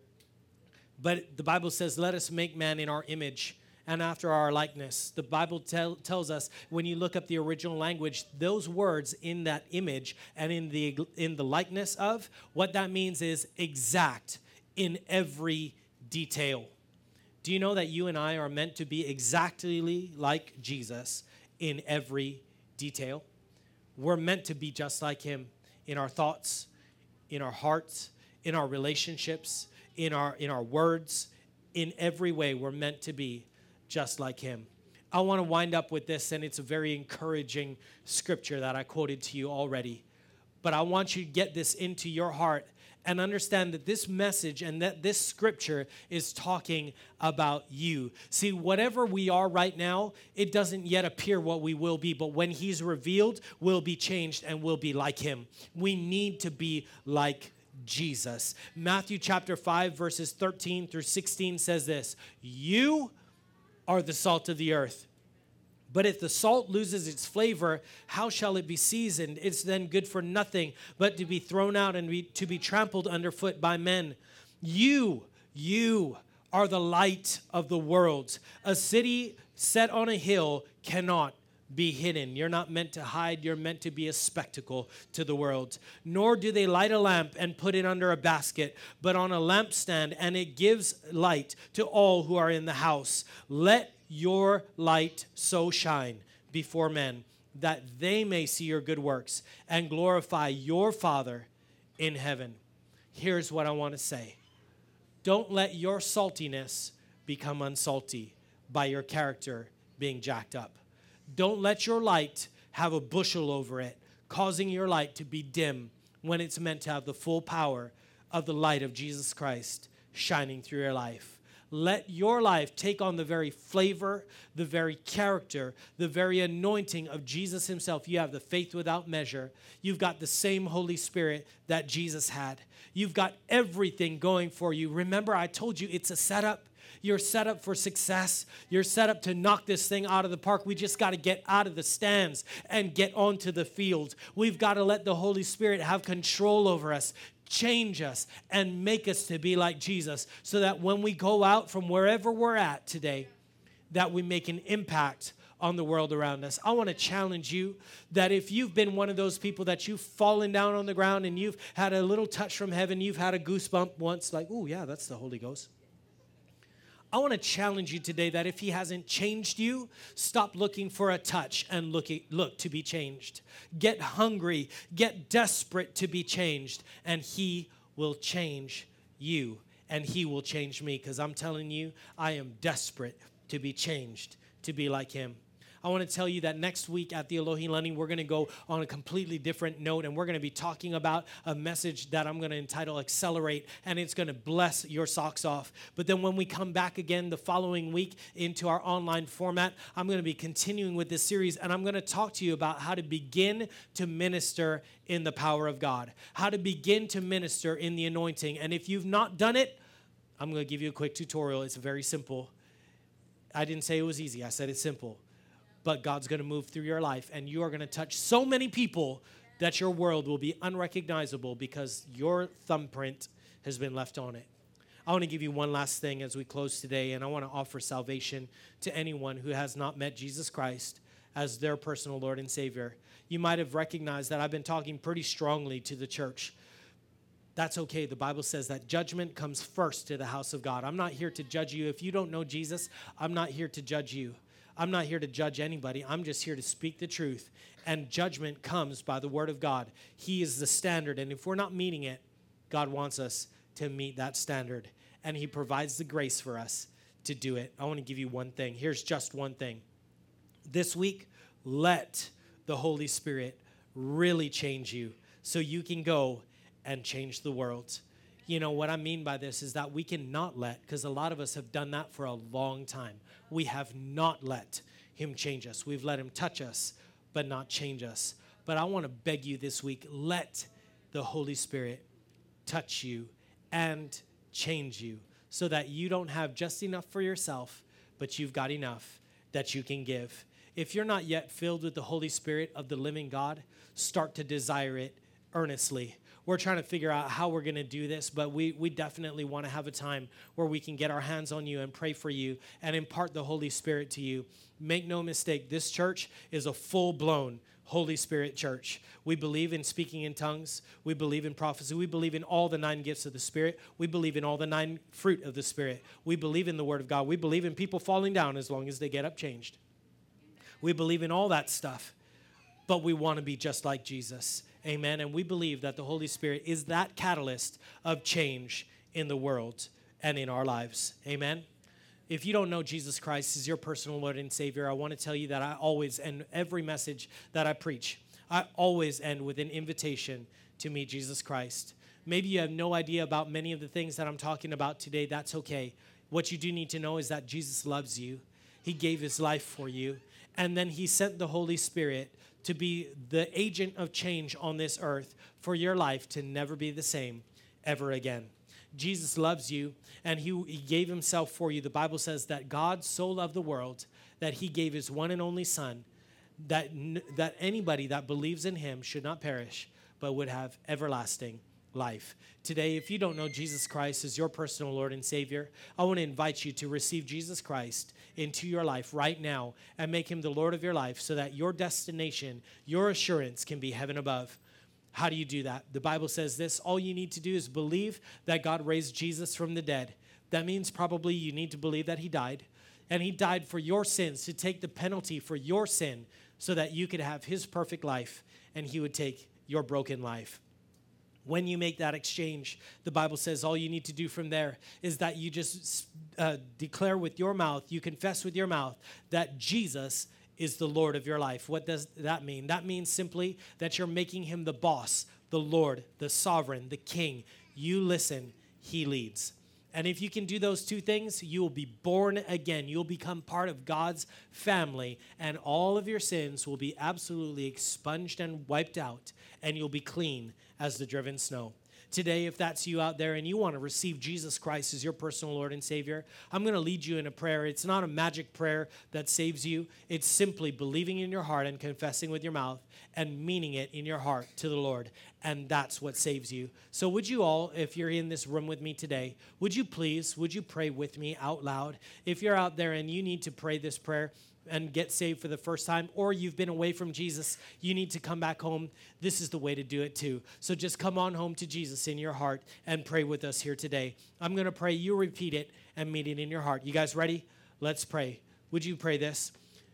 but the Bible says, let us make man in our image and after our likeness. The Bible tell, tells us, when you look up the original language, those words in that image and in the in the likeness of, what that means is exact in every detail. Do you know that you and I are meant to be exactly like Jesus in every detail? We're meant to be just like him in our thoughts, in our hearts, in our relationships, in our in our words. In every way, we're meant to be just like him. I want to wind up with this, and it's a very encouraging scripture that I quoted to you already. But I want you to get this into your heart and understand that this message and that this scripture is talking about you. See, whatever we are right now, it doesn't yet appear what we will be, but when he's revealed, we'll be changed and we'll be like him. We need to be like Jesus. Matthew chapter five, verses thirteen through sixteen says this, You are the salt of the earth. But if the salt loses its flavor, how shall it be seasoned? It's then good for nothing but to be thrown out and be, to be trampled underfoot by men. You, you are the light of the world. A city set on a hill cannot be hidden. You're not meant to hide. You're meant to be a spectacle to the world. Nor do they light a lamp and put it under a basket, but on a lampstand, and it gives light to all who are in the house. Let your light so shine before men that they may see your good works and glorify your Father in heaven. Here's what I want to say. Don't let your saltiness become unsalty by your character being jacked up. Don't let your light have a bushel over it, causing your light to be dim when it's meant to have the full power of the light of Jesus Christ shining through your life. Let your life take on the very flavor, the very character, the very anointing of Jesus himself. You have the faith without measure. You've got the same Holy Spirit that Jesus had. You've got everything going for you. Remember, I told you it's a setup. You're set up for success. You're set up to knock this thing out of the park. We just got to get out of the stands and get onto the field. We've got to let the Holy Spirit have control over us, change us, and make us to be like Jesus, so that when we go out from wherever we're at today, that we make an impact on the world around us. I want to challenge you that if you've been one of those people that you've fallen down on the ground and you've had a little touch from heaven, you've had a goosebump once, like, oh yeah, that's the Holy Ghost. I want to challenge you today that if he hasn't changed you, stop looking for a touch and look, look to be changed. Get hungry, get desperate to be changed, and he will change you. and he will change me, because I'm telling you, I am desperate to be changed, to be like him. I want to tell you that next week at the Elohim Learning, we're going to go on a completely different note, and we're going to be talking about a message that I'm going to entitle Accelerate, and it's going to bless your socks off. But then when we come back again the following week into our online format, I'm going to be continuing with this series, and I'm going to talk to you about how to begin to minister in the power of God, how to begin to minister in the anointing. And if you've not done it, I'm going to give you a quick tutorial. It's very simple. I didn't say it was easy. I said it's simple. But God's going to move through your life, and you are going to touch so many people that your world will be unrecognizable because your thumbprint has been left on it. I want to give you one last thing as we close today, and I want to offer salvation to anyone who has not met Jesus Christ as their personal Lord and Savior. You might have recognized that I've been talking pretty strongly to the church. That's okay. The Bible says that judgment comes first to the house of God. I'm not here to judge you. If you don't know Jesus, I'm not here to judge you. I'm not here to judge anybody. I'm just here to speak the truth. And judgment comes by the word of God. He is the standard. And if we're not meeting it, God wants us to meet that standard. And he provides the grace for us to do it. I want to give you one thing. Here's just one thing. This week, let the Holy Spirit really change you so you can go and change the world. You know, what I mean by this is that we cannot let, because a lot of us have done that for a long time. We have not let him change us. We've let him touch us, but not change us. But I want to beg you this week, let the Holy Spirit touch you and change you so that you don't have just enough for yourself, but you've got enough that you can give. If you're not yet filled with the Holy Spirit of the living God, start to desire it earnestly. We're trying to figure out how we're going to do this, but we, we definitely want to have a time where we can get our hands on you and pray for you and impart the Holy Spirit to you. Make no mistake, this church is a full-blown Holy Spirit church. We believe in speaking in tongues. We believe in prophecy. We believe in all the nine gifts of the Spirit. We believe in all the nine fruit of the Spirit. We believe in the Word of God. We believe in people falling down as long as they get up changed. We believe in all that stuff, but we want to be just like Jesus. Amen. And we believe that the Holy Spirit is that catalyst of change in the world and in our lives. Amen. If you don't know Jesus Christ as your personal Lord and Savior, I want to tell you that I always end every message that I preach, I always end with an invitation to meet Jesus Christ. Maybe you have no idea about many of the things that I'm talking about today. That's okay. What you do need to know is that Jesus loves you. He gave his life for you. And then he sent the Holy Spirit to be the agent of change on this earth for your life to never be the same ever again. Jesus loves you, and he, he gave himself for you. The Bible says that God so loved the world that he gave his one and only Son, that, that anybody that believes in him should not perish, but would have everlasting life. Today, if you don't know Jesus Christ as your personal Lord and Savior, I want to invite you to receive Jesus Christ into your life right now and make him the Lord of your life so that your destination, your assurance can be heaven above. How do you do that? The Bible says this: all you need to do is believe that God raised Jesus from the dead. That means probably you need to believe that he died, and he died for your sins, to take the penalty for your sin so that you could have his perfect life and he would take your broken life. When you make that exchange, the Bible says all you need to do from there is that you just uh, declare with your mouth, you confess with your mouth that Jesus is the Lord of your life. What does that mean? That means simply that you're making him the boss, the Lord, the sovereign, the king. You listen, he leads. And if you can do those two things, you will be born again. You'll become part of God's family, and all of your sins will be absolutely expunged and wiped out, and you'll be clean as the driven snow. Today, if that's you out there and you want to receive Jesus Christ as your personal Lord and Savior, I'm going to lead you in a prayer. It's not a magic prayer that saves you. It's simply believing in your heart and confessing with your mouth and meaning it in your heart to the Lord. And that's what saves you. So would you all, if you're in this room with me today, would you please, would you pray with me out loud? If you're out there and you need to pray this prayer and get saved for the first time, or you've been away from Jesus, you need to come back home, this is the way to do it too. So just come on home to Jesus in your heart and pray with us here today. I'm going to pray, you repeat it and mean it in your heart. You guys ready? Let's pray. Would you pray this?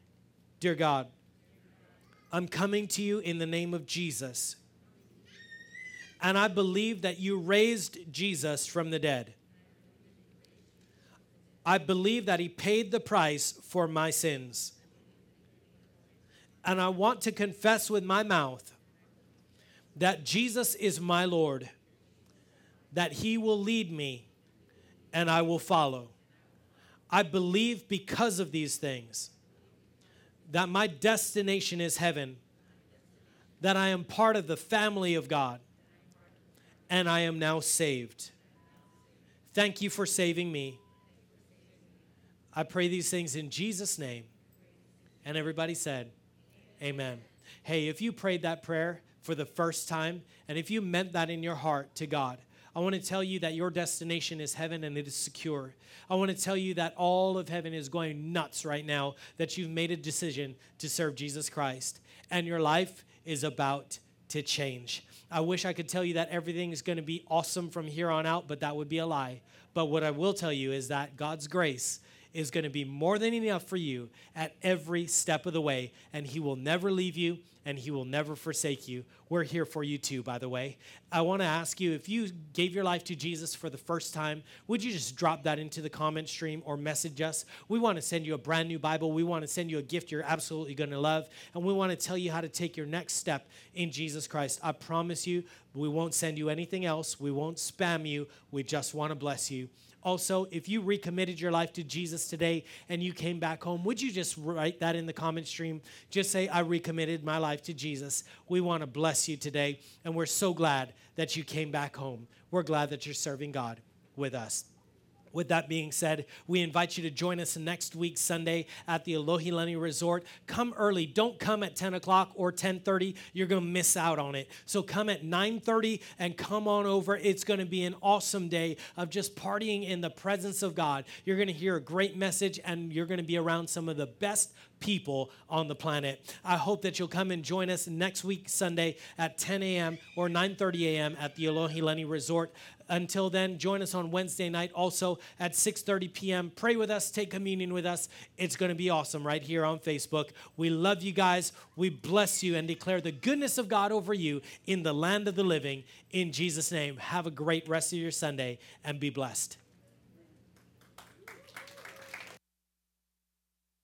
Dear God, I'm coming to you in the name of Jesus, and I believe that you raised Jesus from the dead. I believe that he paid the price for my sins. And I want to confess with my mouth that Jesus is my Lord, that he will lead me and I will follow. I believe because of these things that my destination is heaven, that I am part of the family of God, and I am now saved. Thank you for saving me. I pray these things in Jesus' name. And everybody said, amen. Hey, if you prayed that prayer for the first time, and if you meant that in your heart to God, I want to tell you that your destination is heaven and it is secure. I want to tell you that all of heaven is going nuts right now that you've made a decision to serve Jesus Christ. And your life is about to change. I wish I could tell you that everything is going to be awesome from here on out, but that would be a lie. But what I will tell you is that God's grace is going to be more than enough for you at every step of the way, and he will never leave you, and he will never forsake you. We're here for you too, by the way. I want to ask you, if you gave your life to Jesus for the first time, would you just drop that into the comment stream or message us? We want to send you a brand new Bible. We want to send you a gift you're absolutely going to love, and we want to tell you how to take your next step in Jesus Christ. I promise you, we won't send you anything else. We won't spam you. We just want to bless you. Also, if you recommitted your life to Jesus today and you came back home, would you just write that in the comment stream? Just say, I recommitted my life to Jesus. We want to bless you today, and we're so glad that you came back home. We're glad that you're serving God with us. With that being said, we invite you to join us next week, Sunday, at the Elohi Leni Resort. Come early. Don't come at ten o'clock or ten thirty. You're going to miss out on it. So come at nine thirty and come on over. It's going to be an awesome day of just partying in the presence of God. You're going to hear a great message, and you're going to be around some of the best people on the planet. I hope that you'll come and join us next week, Sunday, at ten a.m. or nine thirty a.m. at the Elohi Leni Resort. Until then, join us on Wednesday night also at six thirty p.m. Pray with us, take communion with us. It's going to be awesome right here on Facebook. We love you guys. We bless you and declare the goodness of God over you in the land of the living. In Jesus' name, have a great rest of your Sunday and be blessed.